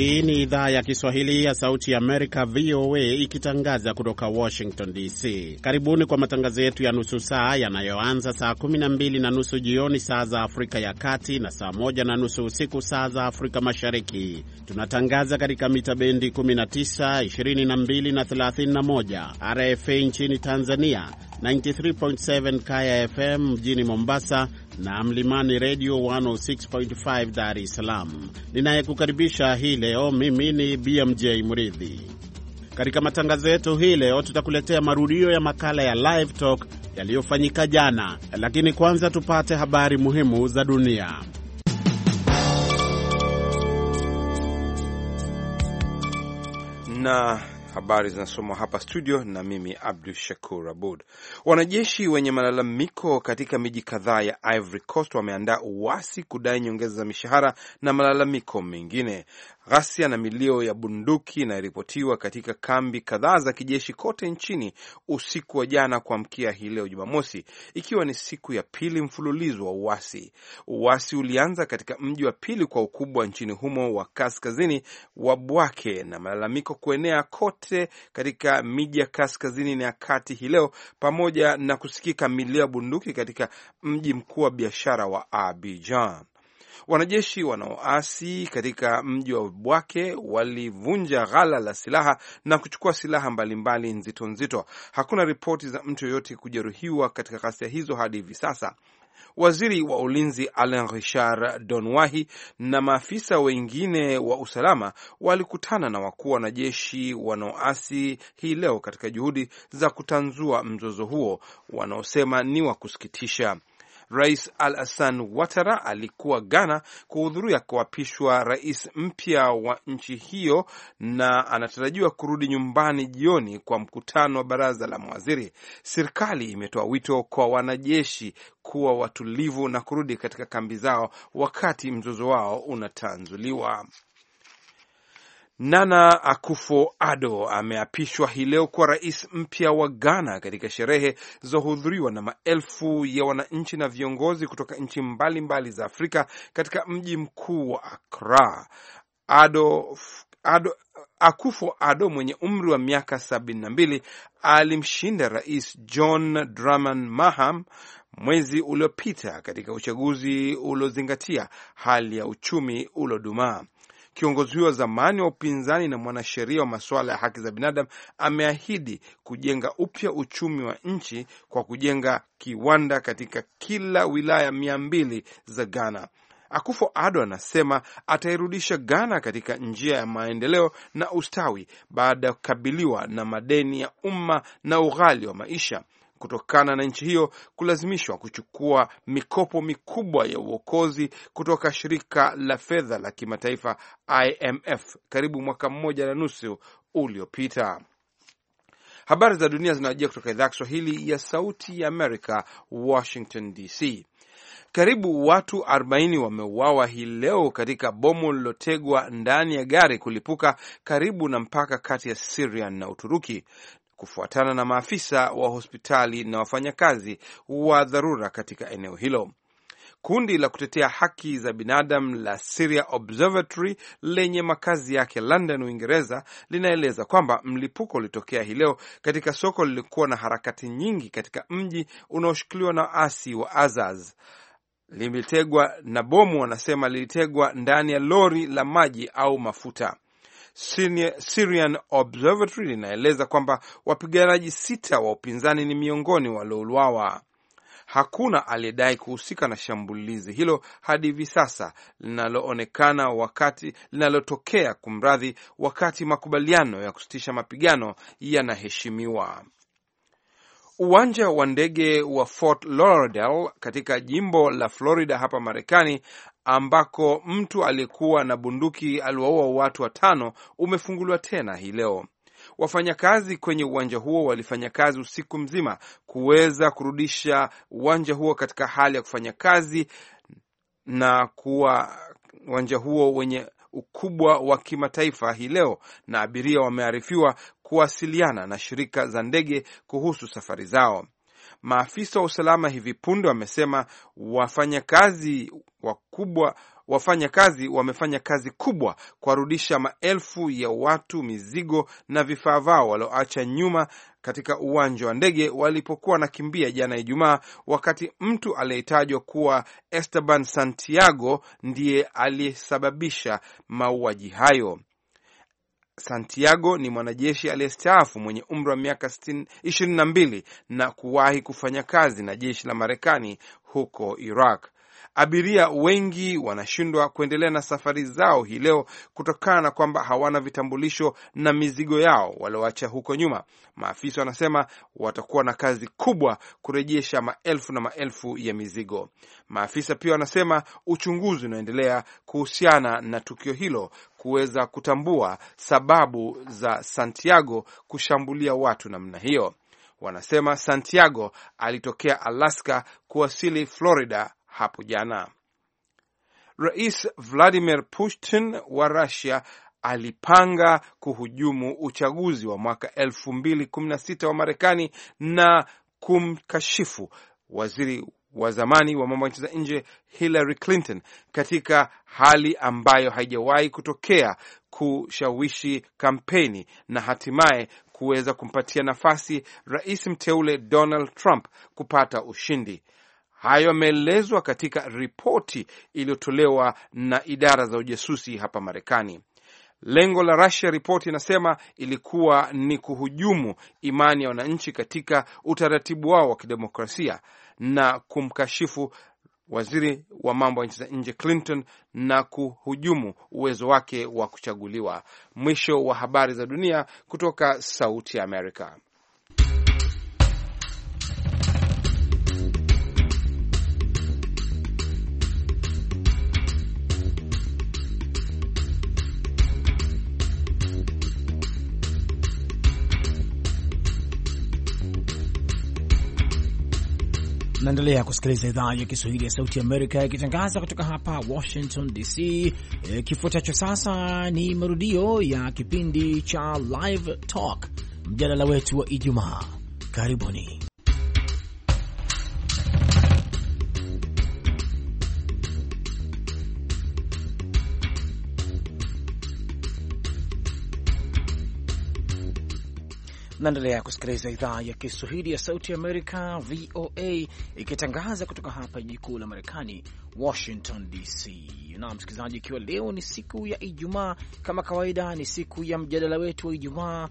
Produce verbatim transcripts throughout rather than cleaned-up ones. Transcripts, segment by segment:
Hii ni idhaa ya Kiswahili ya Sauti ya Amerika, V O A, ikitangaza kutoka Washington D C. Karibuni kwa matangazo yetu ya nusu saa yanayoanza saa kumi na mbili na nusu jioni saa za Afrika ya Kati na saa moja na nusu usiku saa za Afrika Mashariki. Tunatangaza katika mita bendi kumi na tisa, ishirini na mbili na thelathini na moja, R F A nchini Tanzania, tisini na tatu nukta saba Kaya F M mjini Mombasa na Mlimani Radio mia moja sita nukta tano Dar es Salaam. Ninayekukaribisha hii leo mimi ni B M J Mridhi. Katika matangazo yetu hii leo tutakuletea marudio ya makala ya Live Talk yaliyofanyika jana, lakini kwanza tupate habari muhimu za dunia. Na habari zinasomwa hapa studio na mimi Abdul Shakur Abud. Wanajeshi wenye malalamiko katika miji kadhaa ya Ivory Coast wameandaa uasi kudai nyongeza za mishahara na malalamiko mengine. Ghasia na milio ya bunduki inaripotiwa katika kambi kadhaa za kijeshi kote nchini usiku wa jana kuamkia hii leo Jumamosi, ikiwa ni siku ya pili mfululizo wa uasi. Uasi ulianza katika mji wa pili kwa ukubwa nchini humo wa kaskazini wa Bouake, na malalamiko kuenea kote katika miji ya kaskazini na kati hii leo, pamoja na kusikika milio ya bunduki katika mji mkuu wa biashara wa Abidjan. Wanajeshi wanaoasi katika mji wa Bouake walivunja ghala la silaha na kuchukua silaha mbalimbali nzito nzito. Hakuna ripoti za mtu yoyote kujeruhiwa katika ghasia hizo hadi hivi sasa. Waziri wa ulinzi Alain Richard Donwahi na maafisa wengine wa usalama walikutana na wakuu wa wanajeshi wanaoasi hii leo katika juhudi za kutanzua mzozo huo wanaosema ni wa kusikitisha. Rais Alassane Ouattara alikuwa Ghana kuhudhuria kuapishwa rais mpya wa nchi hiyo na anatarajiwa kurudi nyumbani jioni kwa mkutano wa baraza la mawaziri. Serikali imetoa wito kwa wanajeshi kuwa watulivu na kurudi katika kambi zao wakati mzozo wao unatanzuliwa. Nana Akufo-Addo ameapishwa hii leo kuwa rais mpya wa Ghana katika sherehe zilizohudhuriwa na maelfu ya wananchi na viongozi kutoka nchi mbalimbali za Afrika katika mji mkuu wa Accra. Addo, Addo, Akufo-Addo mwenye umri wa miaka sabini na mbili alimshinda rais John Dramani Mahama mwezi uliopita katika uchaguzi uliozingatia hali ya uchumi uliodumaa. Kiongozi huyo wa zamani wa upinzani na mwanasheria wa masuala ya haki za binadamu ameahidi kujenga upya uchumi wa nchi kwa kujenga kiwanda katika kila wilaya mia mbili za Ghana. Akufo-Addo anasema atairudisha Ghana katika njia ya maendeleo na ustawi baada ya kukabiliwa na madeni ya umma na ughali wa maisha kutokana na nchi hiyo kulazimishwa kuchukua mikopo mikubwa ya uokozi kutoka shirika la fedha la kimataifa I M F karibu mwaka mmoja na nusu uliopita. Habari za dunia zinawajia kutoka idhaa ya Kiswahili ya Sauti ya Amerika, Washington D C. Karibu watu arobaini wameuawa hii leo katika bomu lilotegwa ndani ya gari kulipuka karibu na mpaka kati ya Syria na Uturuki, kufuatana na maafisa wa hospitali na wafanyakazi wa dharura katika eneo hilo. Kundi la kutetea haki za binadamu la Syria Observatory lenye makazi yake London, Uingereza, linaeleza kwamba mlipuko ulitokea hii leo katika soko lilikuwa na harakati nyingi katika mji unaoshikiliwa na waasi wa Azaz. Lilitegwa na bomu, wanasema lilitegwa ndani ya lori la maji au mafuta. Syrian Observatory linaeleza kwamba wapiganaji sita wa upinzani ni miongoni waliouawa. Hakuna aliyedai kuhusika na shambulizi hilo hadi hivi sasa, linaloonekana wakati linalotokea kumradhi wakati makubaliano ya kusitisha mapigano yanaheshimiwa. Uwanja wa ndege wa Fort Lauderdale katika jimbo la Florida hapa Marekani, ambako mtu aliyekuwa na bunduki aliwaua watu watano, umefunguliwa tena hii leo. Wafanyakazi kwenye uwanja huo walifanya kazi usiku mzima kuweza kurudisha uwanja huo katika hali ya kufanya kazi na kuwa uwanja huo wenye ukubwa wa kimataifa hii leo, na abiria wamearifiwa kuwasiliana na shirika za ndege kuhusu safari zao. Maafisa wa usalama hivi punde wamesema wafanyakazi wakubwa wafanya kazi wamefanya kazi kubwa kuwarudisha maelfu ya watu, mizigo na vifaa vao walioacha nyuma katika uwanja wa ndege walipokuwa nakimbia jana Ijumaa, wakati mtu aliyetajwa kuwa Esteban Santiago ndiye aliyesababisha mauaji hayo. Santiago ni mwanajeshi aliyestaafu mwenye umri wa miaka ishirini na mbili na kuwahi kufanya kazi na jeshi la Marekani huko Iraq. Abiria wengi wanashindwa kuendelea na safari zao hii leo kutokana na kwamba hawana vitambulisho na mizigo yao walioacha huko nyuma. Maafisa wanasema watakuwa na kazi kubwa kurejesha maelfu na maelfu ya mizigo. Maafisa pia wanasema uchunguzi unaendelea kuhusiana na tukio hilo kuweza kutambua sababu za Santiago kushambulia watu namna hiyo. Wanasema Santiago alitokea Alaska kuwasili Florida hapo jana. Rais Vladimir Putin wa Russia alipanga kuhujumu uchaguzi wa mwaka elfu mbili kumi na sita wa Marekani na kumkashifu waziri wa zamani wa mambo ya nchi za nje Hillary Clinton katika hali ambayo haijawahi kutokea, kushawishi kampeni na hatimaye kuweza kumpatia nafasi rais mteule Donald Trump kupata ushindi. Hayo yameelezwa katika ripoti iliyotolewa na idara za ujasusi hapa Marekani. Lengo la Russia, ripoti inasema, ilikuwa ni kuhujumu imani ya wananchi katika utaratibu wao wa kidemokrasia na kumkashifu waziri wa mambo ya nchi za nje Clinton na kuhujumu uwezo wake wa kuchaguliwa. Mwisho wa habari za dunia kutoka Sauti ya Amerika. Naendelea kusikiliza idhaa ya Kiswahili ya Sauti ya Amerika ikitangaza kutoka hapa Washington D C. E, kifuatacho sasa ni marudio ya kipindi cha Live Talk, mjadala wetu wa Ijumaa. Karibuni. Naendelea kusikiliza idhaa ya Kiswahili ya Sauti ya Amerika, V O A, ikitangaza kutoka hapa jiji kuu la Marekani, Washington D C. Na msikilizaji, ikiwa leo ni siku ya Ijumaa, kama kawaida ni siku ya mjadala wetu wa Ijumaa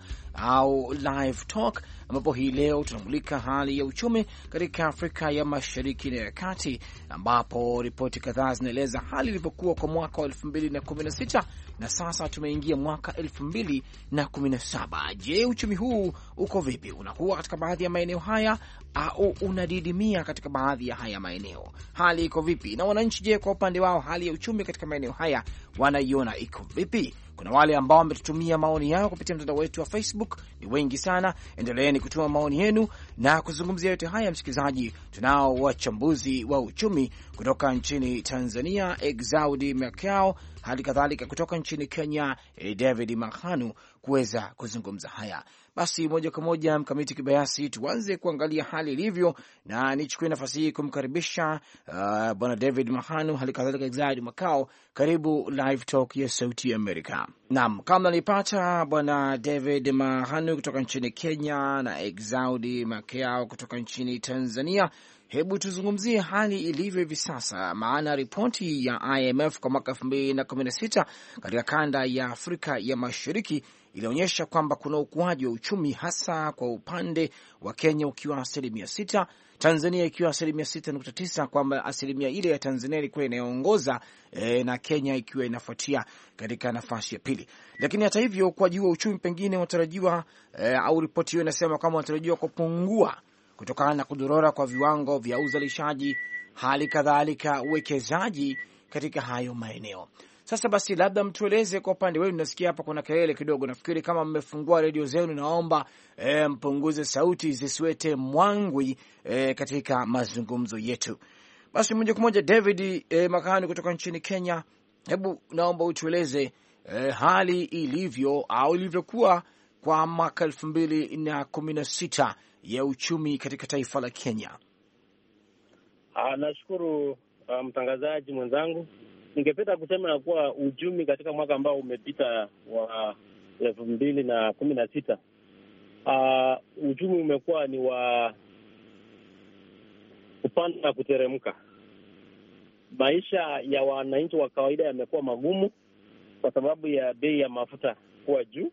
au Live Talk, ambapo hii leo tunamulika hali ya uchumi katika Afrika ya Mashariki na ya Kati, ambapo ripoti kadhaa zinaeleza hali ilivyokuwa kwa mwaka wa elfu mbili na kumi na sita na sasa tumeingia mwaka elfu mbili na kumi na saba. Je, uchumi huu uko vipi? Unakuwa katika baadhi ya maeneo haya au unadidimia katika baadhi ya haya maeneo? Hali iko vipi? Na wananchi, je, kwa upande wao hali ya uchumi katika maeneo haya wanaiona iko vipi? Kuna wale ambao wametutumia maoni yao kupitia mtandao wetu wa Facebook, ni wengi sana. Endeleeni kutuma maoni yenu na kuzungumzia yote haya. Msikilizaji, tunao wachambuzi wa uchumi kutoka nchini Tanzania, Exaudi Makao, hali kadhalika kutoka nchini Kenya, David Mahanu, kuweza kuzungumza haya. Basi moja kwa moja, Mkamiti Kibayasi, tuanze kuangalia hali ilivyo, na nichukue nafasi hii kumkaribisha uh, bwana David Mahanu, hali kadhalika Exaudi Makao. Karibu Live Talk ya Sauti ya Amerika. Naam, kama nilipata bwana David Mahanu kutoka nchini Kenya na Exaudi Makao kutoka nchini Tanzania, hebu tuzungumzie hali ilivyo hivi sasa, maana ripoti ya I M F kwa mwaka elfu mbili na kumi na sita katika kanda ya Afrika ya Mashariki ilionyesha kwamba kuna ukuaji wa uchumi, hasa kwa upande wa Kenya ukiwa asilimia sita, Tanzania ikiwa asilimia sita nukta tisa, kwamba asilimia ile ya Tanzania ilikuwa inaongoza e, na Kenya ikiwa inafuatia katika nafasi ya pili. Lakini hata hivyo, ukuaji wa uchumi pengine unatarajiwa e, au ripoti hiyo inasema kama unatarajiwa kupungua kutokana na kudorora kwa viwango vya uzalishaji, hali kadhalika uwekezaji katika hayo maeneo. Sasa basi, labda mtueleze kwa upande wenu. Nasikia hapa kuna kelele kidogo, nafikiri kama mmefungua redio zenu, naomba e, mpunguze sauti zisiwete mwangwi e, katika mazungumzo yetu. Basi moja kwa moja, David e, Makani kutoka nchini Kenya, hebu naomba utueleze e, hali ilivyo au ilivyokuwa kwa mwaka elfu mbili na kumi na sita ya uchumi katika taifa la Kenya. Ah, nashukuru uh, mtangazaji mwenzangu. ningependa kusema ya kuwa uchumi katika mwaka ambao umepita wa elfu mbili na kumi na sita uh, uchumi umekuwa ni wa kupanda na kuteremka. Maisha ya wananchi wa kawaida yamekuwa magumu kwa sababu ya bei ya mafuta kuwa juu,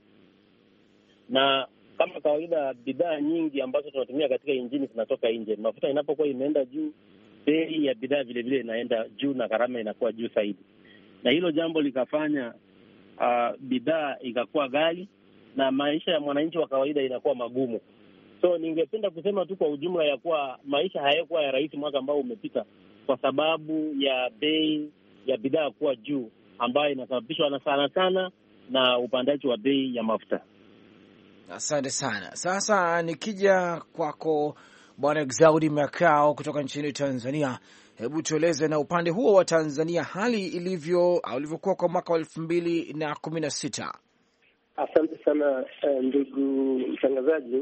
na kama kawaida bidhaa nyingi ambazo tunatumia katika injini zinatoka nje. Mafuta inapokuwa imeenda juu, bei ya bidhaa vile vile inaenda juu na gharama inakuwa juu zaidi, na hilo jambo likafanya uh, bidhaa ikakuwa ghali na maisha ya mwananchi wa kawaida inakuwa magumu. So ningependa kusema tu kwa ujumla ya kuwa maisha hayakuwa ya rahisi mwaka ambao umepita kwa sababu ya bei ya bidhaa kuwa juu, ambayo inasababishwa na sana sana na upandaji wa bei ya mafuta. Asante sana. Sasa nikija kwako Bwana Exaudi Makao kutoka nchini Tanzania, hebu tueleze na upande huo wa Tanzania hali ilivyo au ilivyokuwa kwa mwaka wa elfu mbili na kumi na sita. Asante sana uh, ndugu mtangazaji.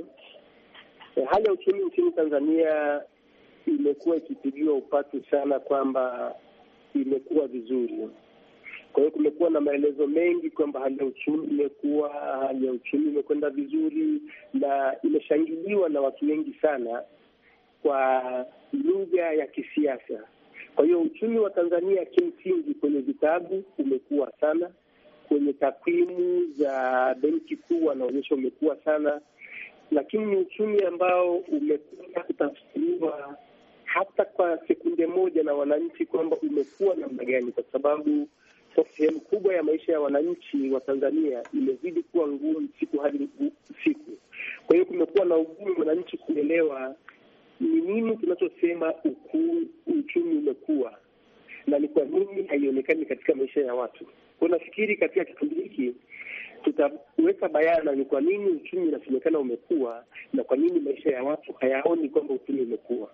Uh, hali ya uchumi nchini Tanzania imekuwa ikipigiwa upatu sana kwamba imekuwa vizuri. Kwa hiyo kumekuwa na maelezo mengi kwamba hali ya uchumi imekuwa hali ya uchumi imekwenda vizuri na imeshangiliwa na watu wengi sana kwa lugha ya kisiasa. Kwa hiyo uchumi wa Tanzania kimsingi kwenye vitabu umekuwa sana, kwenye takwimu za Benki Kuu wanaonyesha umekuwa sana, lakini ni uchumi ambao umekuwa kutafsiriwa hata kwa sekunde moja na wananchi kwamba umekuwa namna gani, kwa sababu sehemu kubwa ya maisha ya wananchi wa Tanzania imezidi kuwa ngumu siku hadi siku. Kwa hiyo kumekuwa na ugumu wananchi kuelewa ni nini tunachosema ukuu uchumi umekuwa na ni kwa nini haionekani katika maisha ya watu. Kwa nafikiri katika kipindi hiki tutaweka bayana ni kwa nini uchumi unasemekana umekuwa na kwa nini maisha ya watu hayaoni kwamba uchumi umekuwa.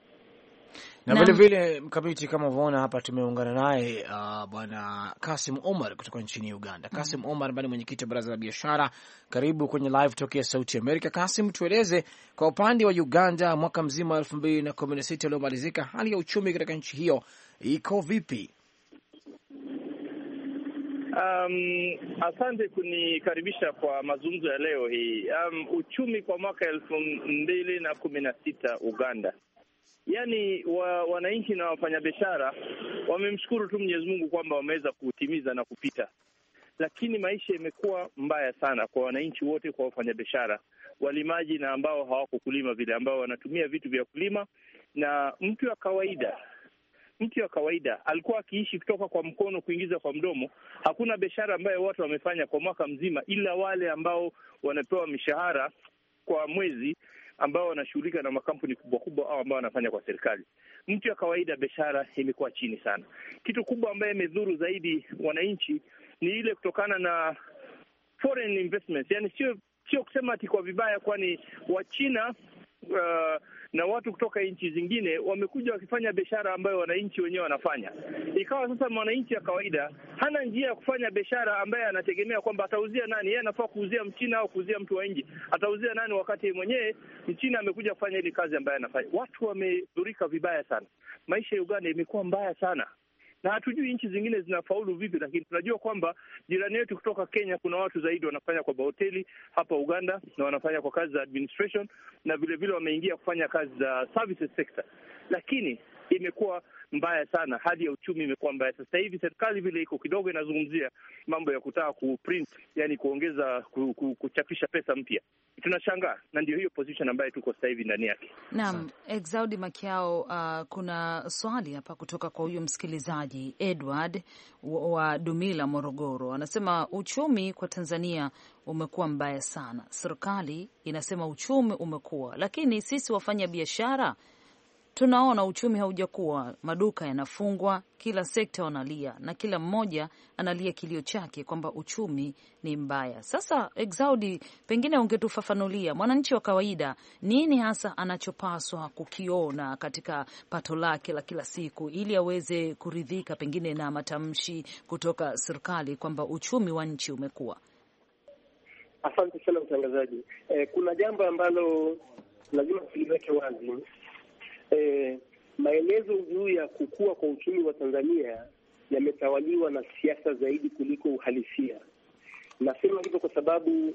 Na vile vile mkabiti kama unaona hapa tumeungana naye uh, bwana Kasim Omar kutoka nchini Uganda. Kasim mm -hmm. Omar ambaye ni mwenyekiti wa baraza la biashara. Karibu kwenye live talk ya Sauti Amerika. Kasim, tueleze kwa upande wa Uganda mwaka mzima elfu mbili na kumi na sita uliomalizika, hali ya uchumi katika nchi hiyo iko vipi? Um, asante kunikaribisha kwa mazungumzo ya leo hii. Um, uchumi kwa mwaka elfu mbili na kumi na sita Uganda, yaani wa, wananchi na wafanyabiashara wamemshukuru tu Mwenyezi Mungu kwamba wameweza kutimiza na kupita, lakini maisha imekuwa mbaya sana kwa wananchi wote, kwa wafanyabiashara, walimaji na ambao hawako kulima vile, ambao wanatumia vitu vya kulima, na mtu wa kawaida mtu wa kawaida alikuwa akiishi kutoka kwa mkono kuingiza kwa mdomo. Hakuna biashara ambayo watu wamefanya kwa mwaka mzima ila wale ambao wanapewa mishahara kwa mwezi, ambao wanashughulika na makampuni kubwa kubwa au ambao wanafanya kwa serikali. Mtu wa kawaida biashara imekuwa chini sana. Kitu kubwa ambaye imedhuru zaidi wananchi ni ile kutokana na foreign investments. Yaani sio sio kusema ati kwa vibaya, kwani Wachina uh, na watu kutoka nchi zingine wamekuja wakifanya biashara ambayo wananchi wenyewe wanafanya. Ikawa sasa mwananchi ya kawaida hana njia ya kufanya biashara ambaye anategemea kwamba atauzia nani. Yeye anafaa kuuzia Mchina au kuuzia mtu wa nje. Atauzia nani wakati mwenyewe Mchina amekuja kufanya ile kazi ambayo anafanya. Watu wamedhurika vibaya sana. Maisha ya Uganda imekuwa mbaya sana. Na hatujui nchi zingine zinafaulu vipi, lakini tunajua kwamba jirani yetu kutoka Kenya kuna watu zaidi wanafanya kwa hoteli hapa Uganda, na wanafanya kwa kazi za administration, na vile vile wameingia kufanya kazi za services sector. Lakini imekuwa mbaya sana, hali ya uchumi imekuwa mbaya. Sasa hivi serikali vile iko kidogo inazungumzia mambo ya kutaka kuprint, yani kuongeza ku, ku, kuchapisha pesa mpya. Tunashangaa, na ndio hiyo position ambayo tuko sasa hivi ndani yake. Naam, Exaudi Makiao, uh, kuna swali hapa kutoka kwa huyo msikilizaji Edward wa Dumila, Morogoro. Anasema uchumi kwa Tanzania umekuwa mbaya sana. Serikali inasema uchumi umekuwa, lakini sisi wafanya biashara tunaona uchumi haujakuwa. Maduka yanafungwa, kila sekta wanalia na kila mmoja analia kilio chake kwamba uchumi ni mbaya. Sasa Exaudi, pengine ungetufafanulia mwananchi wa kawaida nini hasa anachopaswa kukiona katika pato lake la kila siku ili aweze kuridhika pengine na matamshi kutoka serikali kwamba uchumi wa nchi umekuwa. Asante sana mtangazaji. Eh, kuna jambo ambalo lazima tuliweke wazi. Eh, maelezo juu ya kukua kwa uchumi wa Tanzania yametawaliwa na siasa zaidi kuliko uhalisia. Nasema hivyo kwa sababu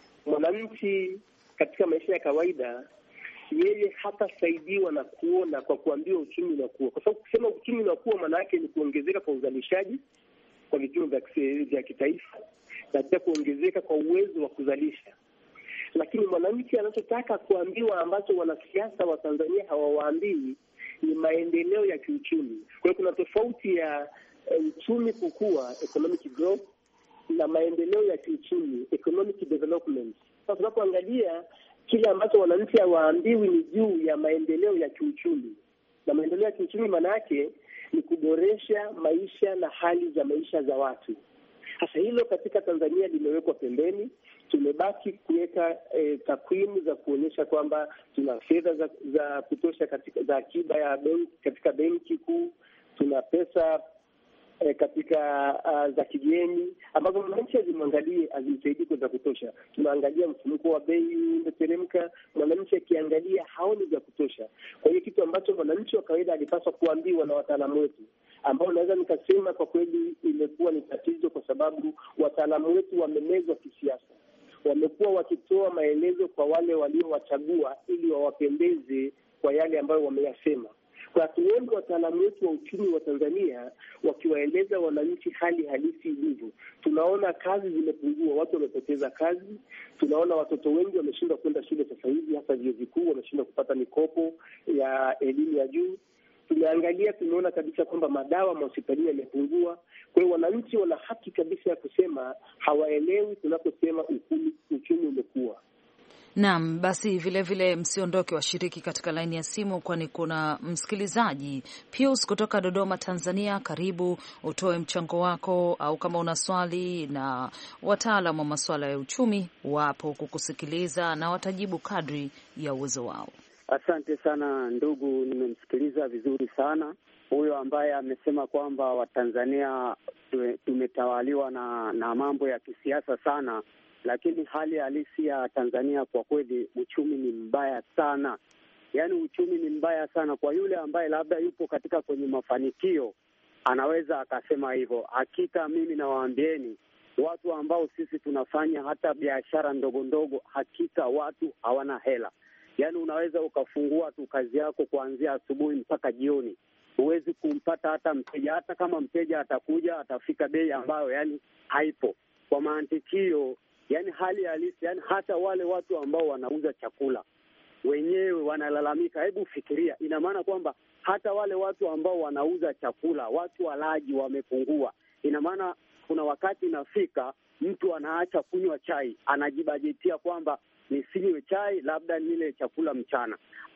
mwananchi katika maisha ya kawaida, yeye hatasaidiwa na kuona kwa kuambiwa uchumi unakuwa, kwa sababu kusema uchumi unakuwa maana yake ni kuongezeka kwa uzalishaji kwa vipimo vya kitaifa na pia kuongezeka kwa uwezo wa kuzalisha. Lakini mwananchi anachotaka kuambiwa, ambacho wanasiasa wa Tanzania hawawaambii, ni maendeleo ya kiuchumi. Kwa hiyo kuna tofauti ya uchumi kukua, economic growth, na maendeleo ya kiuchumi, economic development. Sasa tunapoangalia kile ambacho wananchi hawaambiwi ni juu ya maendeleo ya kiuchumi, na maendeleo ya kiuchumi maana yake ni kuboresha maisha na hali za maisha za watu. Sasa hilo katika Tanzania limewekwa pembeni. Tumebaki kuweka e, takwimu za kuonyesha kwamba tuna fedha za, za kutosha katika za akiba ya benki katika benki kuu, tuna pesa e, katika uh, za kigeni ambazo mwananchi azimwangalie azimsaidie kwa za kutosha. Tunaangalia mfumuko wa bei umeteremka, mwananchi akiangalia haoni za kutosha. Kwa hiyo kitu ambacho mwananchi wa kawaida alipaswa kuambiwa na wataalamu wetu, ambao naweza nikasema kwa kweli imekuwa ni tatizo, kwa sababu wataalamu wetu wamemezwa kisiasa. Wamekuwa wakitoa maelezo kwa wale waliowachagua ili wawapendeze kwa yale ambayo wameyasema. Kwa tuone wataalamu wetu wa uchumi wa Tanzania wakiwaeleza wananchi hali halisi ilivyo. Tunaona kazi zimepungua, watu wamepoteza kazi. Tunaona watoto wengi wameshindwa kwenda shule sasa hivi, hasa vyuo vikuu, wameshindwa kupata mikopo ya elimu ya juu. Tumeangalia, tumeona kabisa kwamba madawa hospitalini yamepungua. Kwa hiyo wananchi wana haki kabisa ya kusema hawaelewi tunaposema uchumi umekuwa. Naam, basi vile vile msiondoke washiriki katika laini ya simu, kwani kuna msikilizaji Pius kutoka Dodoma, Tanzania. Karibu utoe mchango wako, au kama una swali, na wataalamu wa masuala ya uchumi wapo kukusikiliza na watajibu kadri ya uwezo wao. Asante sana ndugu, nimemsikiliza vizuri sana huyo ambaye amesema kwamba Watanzania tumetawaliwa na, na mambo ya kisiasa sana, lakini hali halisi ya Tanzania kwa kweli uchumi ni mbaya sana. Yaani uchumi ni mbaya sana. Kwa yule ambaye labda yupo katika kwenye mafanikio anaweza akasema hivyo. Hakika mimi nawaambieni watu ambao sisi tunafanya hata biashara ndogo ndogo, hakika watu hawana hela. Yaani unaweza ukafungua tu kazi yako kuanzia asubuhi mpaka jioni, huwezi kumpata hata mteja. Hata kama mteja atakuja, atafika bei ambayo yani haipo. Kwa mantikio, yani hali halisi, yani hata wale watu ambao wanauza chakula wenyewe wanalalamika. Hebu fikiria, ina maana kwamba hata wale watu ambao wanauza chakula, watu walaji wamepungua. Ina maana kuna wakati inafika mtu anaacha kunywa chai, anajibajetia kwamba nisinywe chai, labda nile chakula mchana.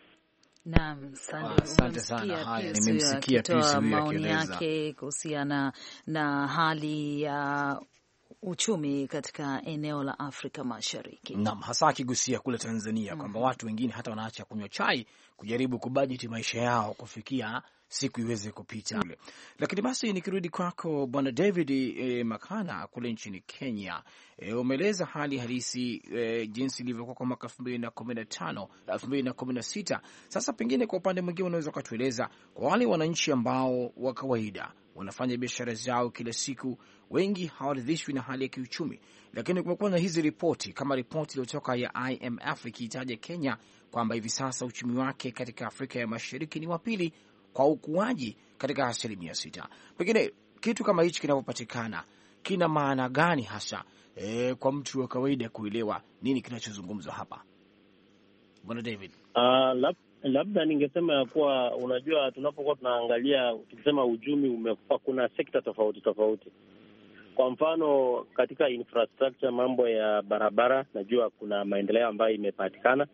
Naam, asante sana. Haya, nimemsikia Pius maoni yake kuhusiana na hali ya uchumi katika eneo la Afrika Mashariki. Naam, hasa akigusia kule Tanzania kwamba mm. watu wengine hata wanaacha kunywa chai kujaribu kubajeti maisha yao kufikia siku iweze kupita. Mm. Lakini basi nikirudi kwako Bwana David e, Makana kule nchini Kenya, e, umeeleza hali halisi e, jinsi ilivyokuwa kwa mwaka elfu mbili na kumi na tano na elfu mbili na kumi na sita. Sasa pengine kwa upande mwingine unaweza kutueleza kwa wale wananchi ambao wa kawaida wanafanya biashara zao kila siku, wengi hawaridhishwi na hali ya kiuchumi, lakini kumekuwa na hizi ripoti kama ripoti iliyotoka ya I M F ikiitaja Kenya kwamba hivi sasa uchumi wake katika Afrika ya Mashariki ni wa pili kwa ukuaji katika asilimia sita. Pengine kitu kama hichi kinapopatikana kina maana gani hasa e, kwa mtu wa kawaida kuelewa nini kinachozungumzwa hapa? Bwana David. Uh, lab, labda ningesema ya kuwa unajua, tunapokuwa tunaangalia tukisema uchumi umekuwa, kuna sekta tofauti tofauti. Kwa mfano katika infrastructure, mambo ya barabara, najua kuna maendeleo ambayo imepatikana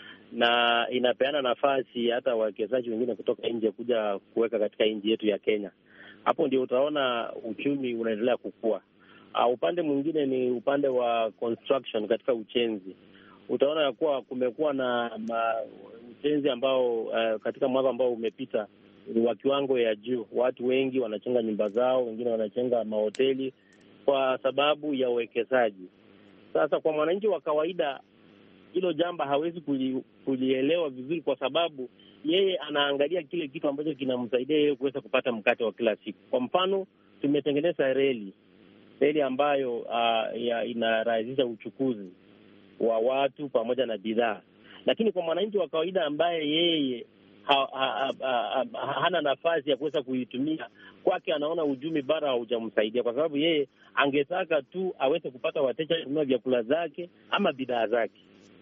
na inapeana nafasi hata wawekezaji wengine kutoka nje kuja kuweka katika nchi yetu ya Kenya. Hapo ndio utaona uchumi unaendelea kukua. Uh, upande mwingine ni upande wa construction, katika ujenzi. Utaona ya kuwa kumekuwa na ma, ujenzi ambao uh, katika mwaka ambao umepita wa kiwango ya juu. Watu wengi wanajenga nyumba zao, wengine wanajenga mahoteli kwa sababu ya uwekezaji. Sasa kwa mwananchi wa kawaida hilo jambo hawezi kuli, kulielewa vizuri, kwa sababu yeye anaangalia kile kitu ambacho kinamsaidia yeye kuweza kupata mkate wa kila siku. Kwa mfano tumetengeneza reli reli ambayo uh, inarahisisha uchukuzi wa watu pamoja na bidhaa, lakini kwa mwananchi wa kawaida ambaye yeye ha, ha, ha, ha, hana nafasi ya kuweza kuitumia, kwake anaona uchumi bara haujamsaidia, kwa sababu yeye angetaka tu aweze kupata wateja kununua vyakula zake ama bidhaa zake.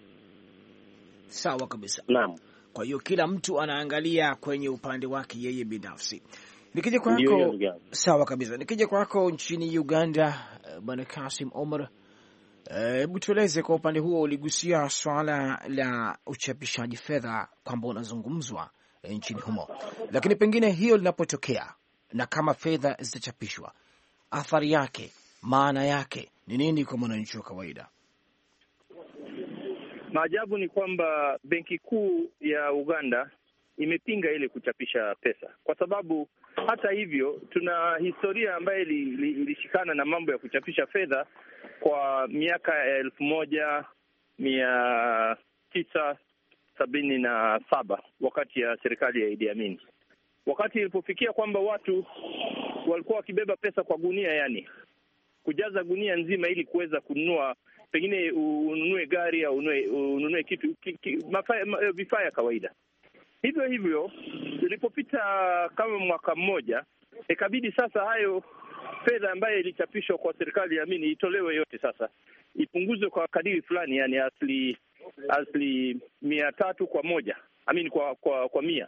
Sawa kabisa. Naam. Kwa hiyo kila mtu anaangalia kwenye upande wake yeye binafsi. Nikija kwako, sawa kabisa. Nikija kwako nchini Uganda, Bwana Kasim Omar, hebu uh, tueleze kwa upande huo, uligusia swala la uchapishaji fedha kwamba unazungumzwa uh, nchini humo, lakini pengine hiyo linapotokea na kama fedha zitachapishwa, athari yake, maana yake ni nini kwa mwananchi wa kawaida? Maajabu ni kwamba Benki Kuu ya Uganda imepinga ile kuchapisha pesa, kwa sababu hata hivyo tuna historia ambayo ilishikana na mambo ya kuchapisha fedha kwa miaka ya elfu moja mia tisa sabini na saba wakati ya serikali ya Idi Amin, wakati ilipofikia kwamba watu walikuwa wakibeba pesa kwa gunia, yani kujaza gunia nzima ili kuweza kununua, pengine ununue gari au ununue, ununue kitu ki, ki, vifaa ya kawaida. Hivyo hivyo ilipopita kama mwaka mmoja, ikabidi sasa hayo fedha ambayo ilichapishwa kwa serikali ya Amin itolewe yote, sasa ipunguzwe kwa kadiri fulani, yani asli asli mia tatu kwa moja Amin kwa kwa kwa mia,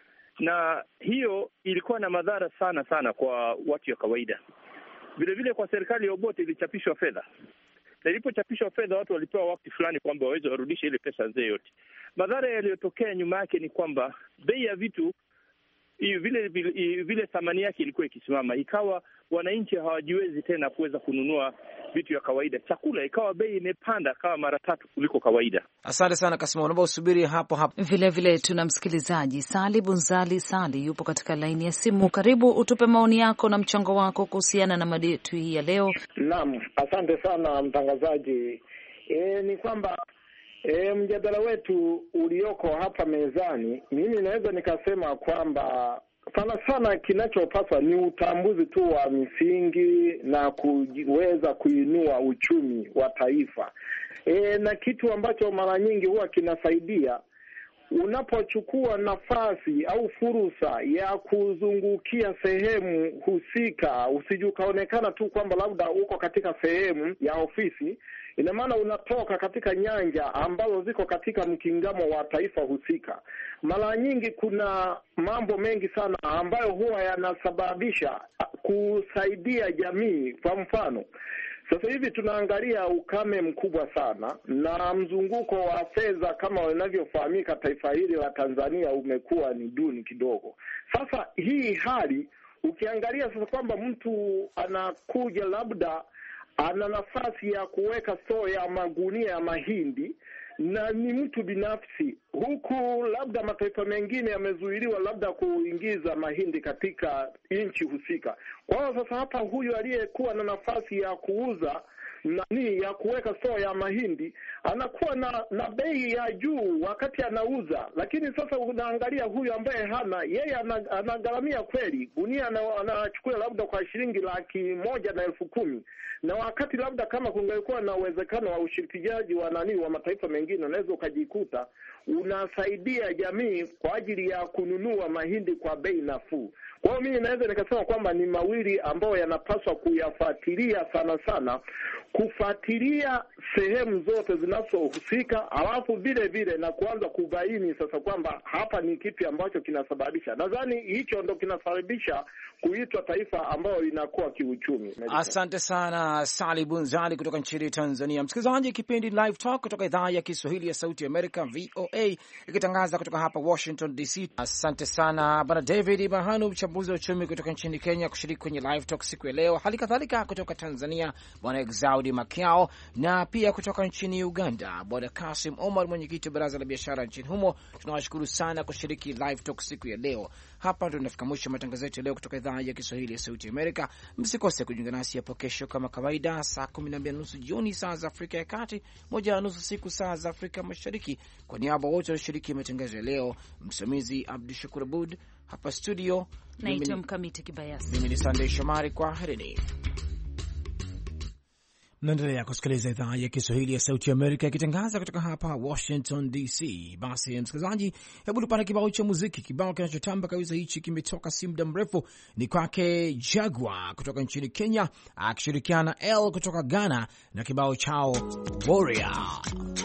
na hiyo ilikuwa na madhara sana sana kwa watu wa kawaida. Vile vile kwa serikali ya Obote ilichapishwa fedha, na ilipochapishwa fedha watu walipewa wakati fulani kwamba waweze warudishe ile pesa zao yote. Madhara yaliyotokea nyuma yake ni kwamba bei ya vitu vile vile, vile thamani yake ilikuwa ikisimama, ikawa wananchi hawajiwezi tena kuweza kununua vitu vya kawaida. Chakula ikawa bei imepanda kama mara tatu kuliko kawaida. Asante sana Kasimo, naomba usubiri hapo hapo. Vile vile tuna msikilizaji Sali Bunzali Sali yupo katika laini ya simu. Karibu, utupe maoni yako na mchango wako kuhusiana na mada yetu hii ya leo. Naam, asante sana mtangazaji. E, ni kwamba E, mjadala wetu ulioko hapa mezani, mimi naweza nikasema kwamba sana sana kinachopaswa ni utambuzi tu wa misingi na kuweza kuinua uchumi wa taifa. E, na kitu ambacho mara nyingi huwa kinasaidia, unapochukua nafasi au fursa ya kuzungukia sehemu husika, usijukaonekana tu kwamba labda uko katika sehemu ya ofisi. Ina maana unatoka katika nyanja ambazo ziko katika mkingamo wa taifa husika. Mara nyingi kuna mambo mengi sana ambayo huwa yanasababisha kusaidia jamii. Kwa mfano, sasa hivi tunaangalia ukame mkubwa sana na mzunguko wa fedha kama unavyofahamika, taifa hili la Tanzania umekuwa ni duni kidogo. Sasa hii hali ukiangalia sasa kwamba mtu anakuja labda ana nafasi ya kuweka store ya magunia ya mahindi na ni mtu binafsi, huku labda mataifa mengine yamezuiliwa labda kuingiza mahindi katika nchi husika. Kwa hiyo sasa hapa huyu aliyekuwa na nafasi ya kuuza nani ya kuweka store ya mahindi anakuwa na na bei ya juu wakati anauza, lakini sasa unaangalia huyu ambaye hana, yeye anagharamia kweli gunia anachukua labda kwa shilingi laki moja na elfu kumi, na wakati labda kama kungekuwa na uwezekano wa ushirikiaji wa nani wa mataifa mengine, unaweza ukajikuta unasaidia jamii kwa ajili ya kununua mahindi kwa bei nafuu. Kwa hiyo mimi naweza nikasema kwamba ni mawili ambayo yanapaswa kuyafuatilia sana sana, kufuatilia sehemu zote zinazohusika, alafu vile vile na kuanza kubaini sasa kwamba hapa ni kipi ambacho kinasababisha. Nadhani hicho ndo kinasababisha kuitwa taifa ambayo linakuwa kiuchumi. Asante sana Sali Bunzali kutoka nchini Tanzania. Msikilizaji, kipindi Live Talk kutoka idhaa ya Kiswahili ya Sauti ya Amerika V O A ikitangaza kutoka hapa Washington D C. Asante sana Bwana David Bahanu, mchambuzi wa uchumi kutoka nchini Kenya, kushiriki kwenye Live Talk siku ya leo. Hali kadhalika kutoka Tanzania Bwana Exaudi Makiao, na pia kutoka nchini Uganda Bwana Kasim Omar, mwenyekiti wa baraza la biashara nchini humo. Tunawashukuru sana kushiriki Live Talk siku ya leo. Hapa ndio tunafika mwisho matangazo yetu leo kutoka idhaa ya Kiswahili ya Sauti ya Amerika. Msikose kujiunga nasi hapo kesho kama kawaida saa kumi na mbili na nusu jioni saa za Afrika ya Kati, moja na nusu siku saa za Afrika Mashariki. Kwa niaba wote walioshiriki matangazo ya leo, msimamizi Abdushakur Abud, hapa studio. Naitwa Mkamiti Kibayasi. Mimi ni Sunday Shomari, kwa herini. Naendelea kusikiliza idhaa ya Kiswahili ya Sauti ya Amerika ikitangaza kutoka hapa Washington D C. Basi msikilizaji, hebu tupate kibao cha muziki. Kibao kinachotamba kabisa hichi kimetoka si muda mrefu, ni kwake Jaguar kutoka nchini Kenya akishirikiana L kutoka Ghana na kibao chao Warrior.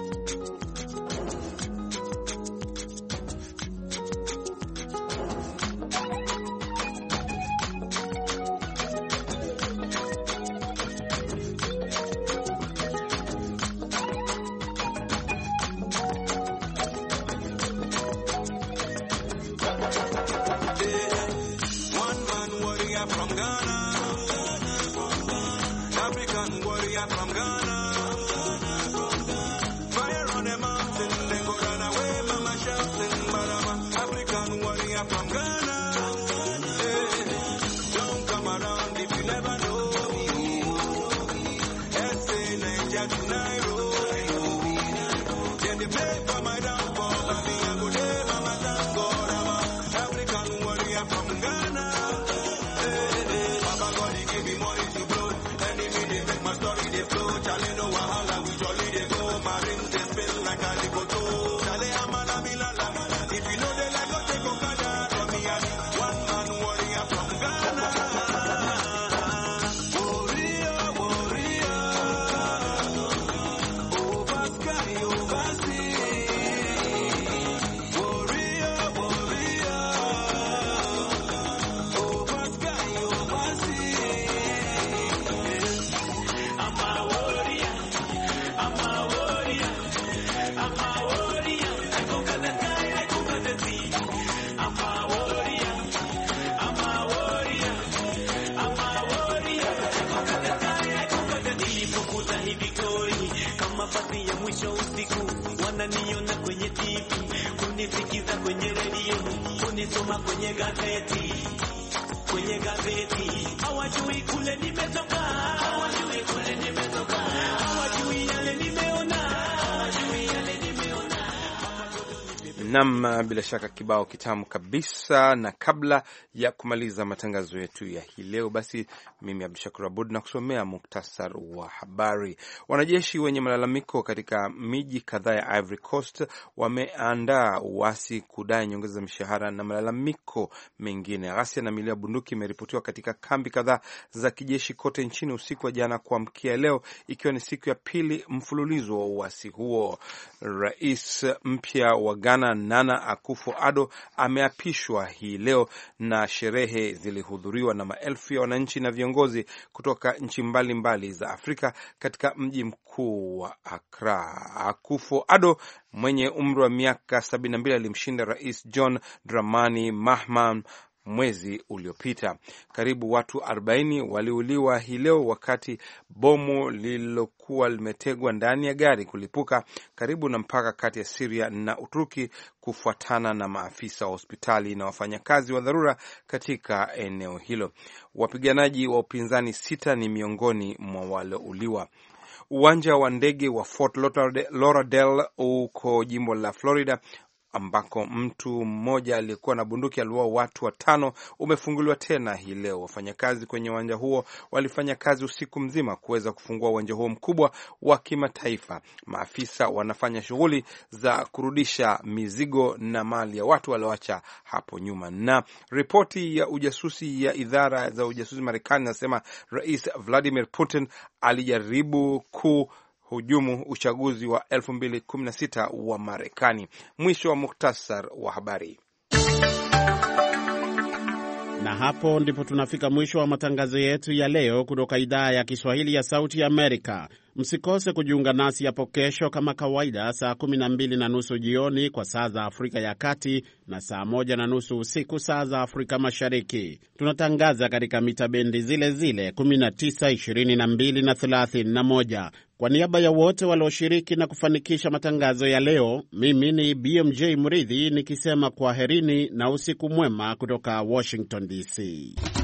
Wananiona kwenye T V, kunisikiza kwenye radio, kunisoma kwenye gazeti, kwenye gazeti. Hawajui kule nimetoka, hawajui kule nimetoka, hawajui yale nimeona, hawajui yale nimeona. Nam, bila shaka kibao kitamu kabisa. Na kabla ya kumaliza matangazo yetu ya hii leo, basi mimi Abdushakur Abud na kusomea muktasar wa habari. Wanajeshi wenye malalamiko katika miji kadhaa ya Ivory Coast wameandaa uasi kudai nyongeza za mishahara na malalamiko mengine. Ghasia na milio ya bunduki imeripotiwa katika kambi kadhaa za kijeshi kote nchini usiku wa jana kuamkia leo, ikiwa ni siku ya pili mfululizo wa uasi huo. Rais mpya wa Ghana Nana Akufo-Addo ameapishwa hii leo na sherehe zilihudhuriwa na maelfu ya wananchi na viongozi kutoka nchi mbalimbali za Afrika katika mji mkuu wa Accra. Akufo-Addo mwenye umri wa miaka sabini na mbili alimshinda Rais John Dramani Mahama mwezi uliopita. Karibu watu arobaini waliuliwa hii leo wakati bomu lililokuwa limetegwa ndani ya gari kulipuka karibu na mpaka kati ya Syria na Uturuki, kufuatana na maafisa wa hospitali na wafanyakazi wa dharura katika eneo hilo. Wapiganaji wa upinzani sita ni miongoni mwa waliouliwa. Uwanja wa ndege wa Fort Lauderdale uko jimbo la Florida ambako mtu mmoja aliyekuwa na bunduki aliua watu watano umefunguliwa tena hii leo. Wafanyakazi kwenye uwanja huo walifanya kazi usiku mzima kuweza kufungua uwanja huo mkubwa wa kimataifa. Maafisa wanafanya shughuli za kurudisha mizigo na mali ya watu walioacha hapo nyuma. Na ripoti ya ujasusi ya idara za ujasusi Marekani nasema Rais Vladimir Putin alijaribu ku hujumu uchaguzi wa elfu mbili kumi na sita wa Marekani. Mwisho wa muktasar wa habari. Na hapo ndipo tunafika mwisho wa matangazo yetu ya leo kutoka idhaa ya Kiswahili ya Sauti ya Amerika. Msikose kujiunga nasi hapo kesho kama kawaida saa kumi na mbili na nusu jioni kwa saa za Afrika ya Kati na saa moja na nusu usiku saa za Afrika Mashariki. Tunatangaza katika mita bendi zile zile kumi na tisa, ishirini na mbili na thelathini na moja. Kwa niaba ya wote walioshiriki na kufanikisha matangazo ya leo, mimi ni B M J Mridhi nikisema kwaherini na usiku mwema kutoka Washington D C.